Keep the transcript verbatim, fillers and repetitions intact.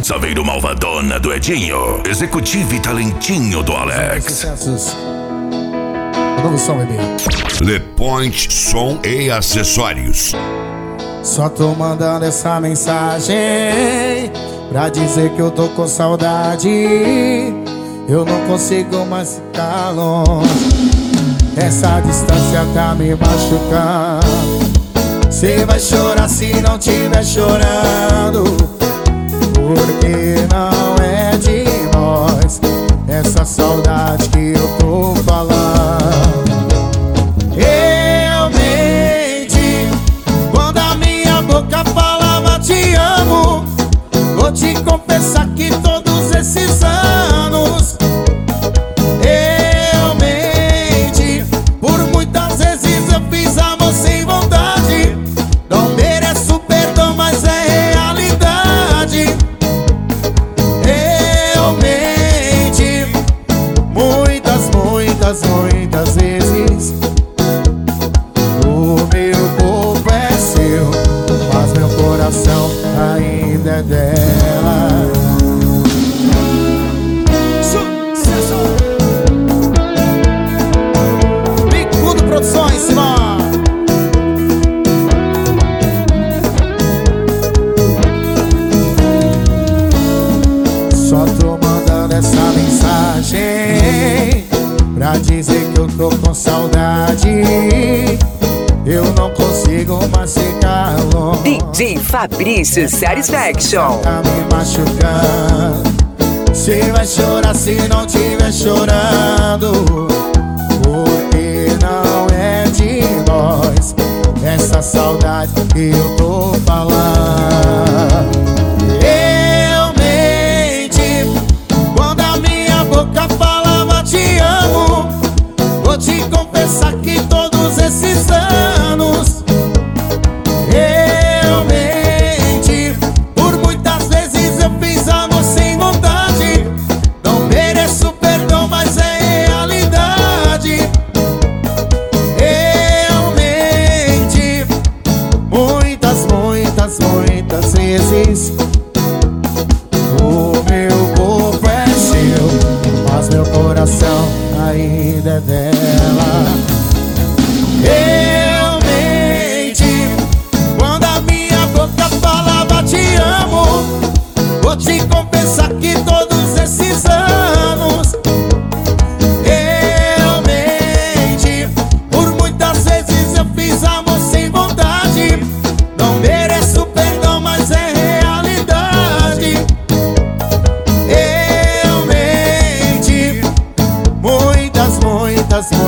Saveiro malvadona do Edinho. Executivo e talentinho do Alex. Sucessos. Novo som, bebê. Le Point Som e Acessórios. Só tô mandando essa mensagem pra dizer que eu tô com saudade. Eu não consigo mais ficar longe. Essa distância tá me machucando. Cê vai chorar se não tiver chorando, porque não é de nós essa saudade que eu tô falando. Eu menti quando a minha boca falava te amo. Vou te confessar que todos esses anos eu menti. Por muitas vezes eu fiz amor sem vontade. Não mereço perdão, mas é realidade. Eu menti muitas, muitas, muitas vezes. O meu corpo é seu, mas meu coração ainda é dela. Sucesso! Bicudo Produções, Simão. Só tô mandando essa mensagem pra dizer que eu tô com saudade. Eu não consigo mais ficar longe. D J Fabrício Satisfaction. Tá me machucando. Cê vai chorar se não tiver chorando, porque não é de nós essa saudade que eu tô falando. Eu menti quando a minha boca falava te amo. Vou te confessar que todos esses anos eu menti. Por muitas vezes eu fiz amor sem vontade. Não mereço perdão, mas é realidade. Eu menti muitas, muitas, muitas vezes. O meu corpo é seu, mas meu coração ainda é dela. Eu menti quando a minha boca falava te amo. Vou te confessar que todos esses anos eu menti. Por muitas vezes eu fiz amor sem vontade. Não mereço perdão, mas é realidade. Eu menti muitas, muitas, muitas